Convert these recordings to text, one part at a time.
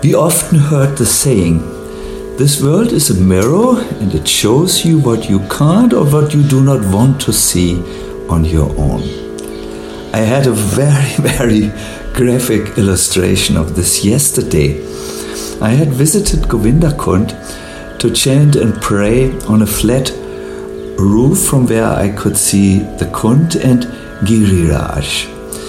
We often heard the saying, this world is a mirror and it shows you what you can't or what you do not want to see on your own. I had a very, very graphic illustration of this yesterday. I had visited Govinda Kund to chant and pray on a flat roof from where I could see the Kund and Giriraj.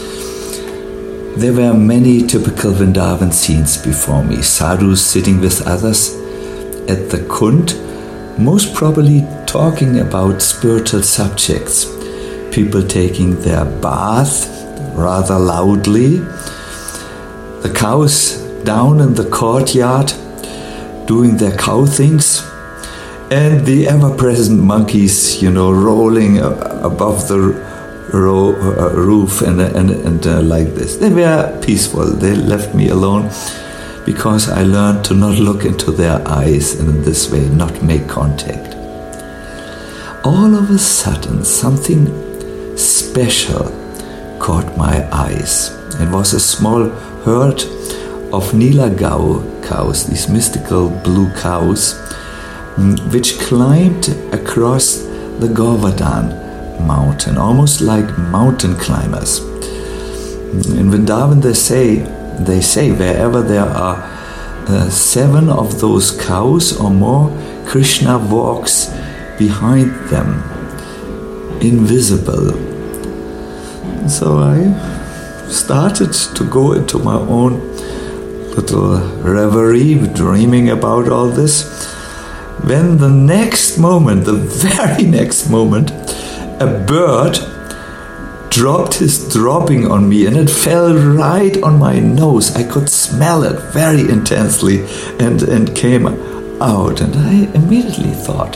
There were many typical Vrindavan scenes before me. Sadhus sitting with others at the Kund, most probably talking about spiritual subjects. People taking their bath rather loudly. The cows down in the courtyard doing their cow things. And the ever-present monkeys, rolling above the roof and like this. They were peaceful. They left me alone because I learned to not look into their eyes and in this way not make contact. All of a sudden, something special caught my eyes. It was a small herd of Nilagau cows, these mystical blue cows, which climbed across the Govardhan mountain, almost like mountain climbers. In Vrindavan they say wherever there are 7 of those cows or more, Krishna walks behind them, invisible. So I started to go into my own little reverie, dreaming about all this. When the very next moment, a bird dropped his dropping on me and it fell right on my nose. I could smell it very intensely and came out. And I immediately thought,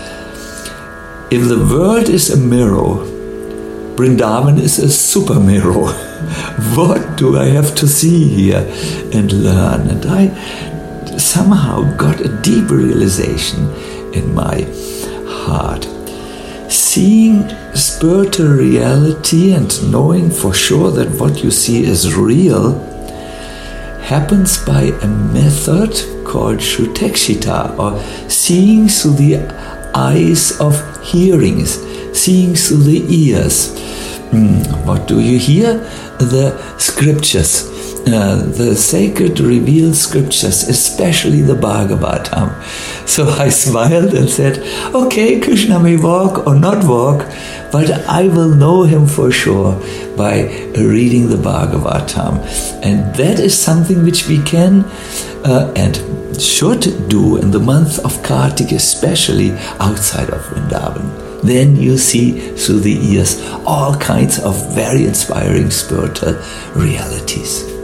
if the world is a mirror, Vrindavan is a super mirror. What do I have to see here and learn? And I somehow got a deep realization in my heart. Seeing spiritual reality and knowing for sure that what you see is real happens by a method called Shrutekshita, or seeing through the eyes of hearing, seeing through the ears. What do you hear? The scriptures. The sacred revealed scriptures, especially the Bhagavatam. So I smiled and said, okay, Krishna may walk or not walk, but I will know him for sure by reading the Bhagavatam. And that is something which we can and should do in the month of Kartik, especially outside of Vrindavan. Then you see through the ears all kinds of very inspiring spiritual realities.